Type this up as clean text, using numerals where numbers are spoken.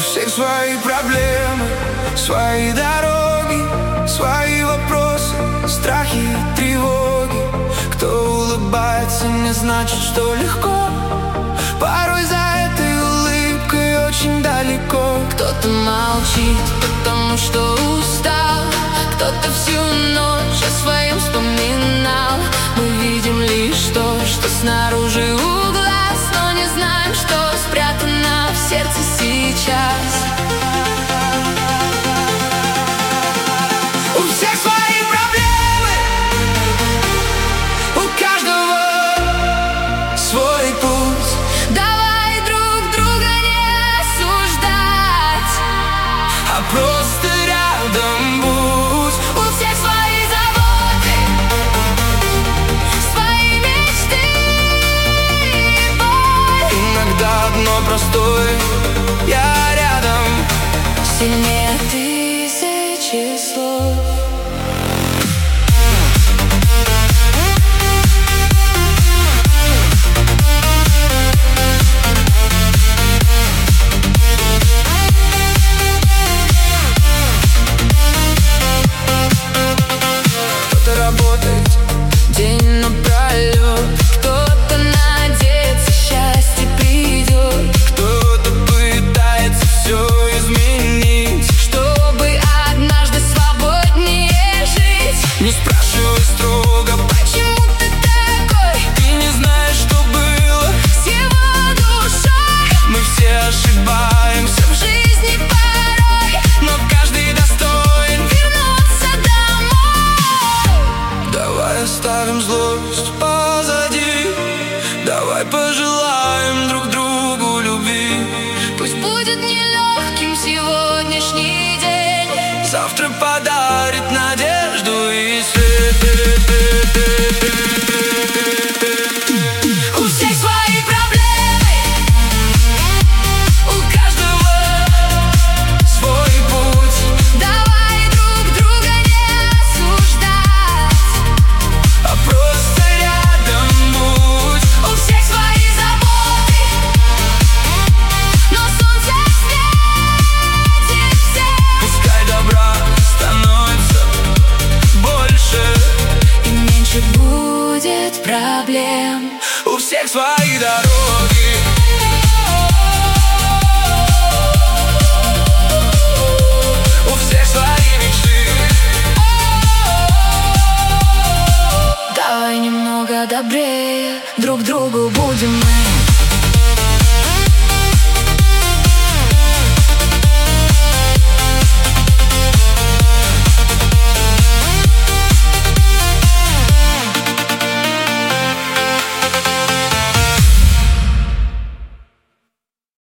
всех свои проблемы, свои дороги, свои вопросы, страхи и тревоги. Кто улыбается, не значит, что легко. Порой за этой улыбкой очень далеко. Кто-то молчит, потому что устал, кто-то всю ночь о своем вспоминал. Мы видим лишь то, что снаружи у глаз, но не знаем, что спрятано в сердце сейчас. У всех свои проблемы, у каждого свой путь. Давай друг друга не осуждать, А просто рядом будь. у всех свои заботы, свои мечты и боль. Иногда одно простое: я рядом. Сильнее тысячи слов. Кто-то работает день напролет, Кто-то надеется, счастье придет, кто-то пытается все изменить, чтобы однажды свободнее жить. не спрашивай строго, Почему ты такой ты не знаешь, что было. с его душой? Мы все ошибаемся, В жизни порой но каждый достоин. вернуться домой. Давай оставим злость позади, давай пожелаем друг другу любви. Пусть будет нелегким сегодняшний день, Завтра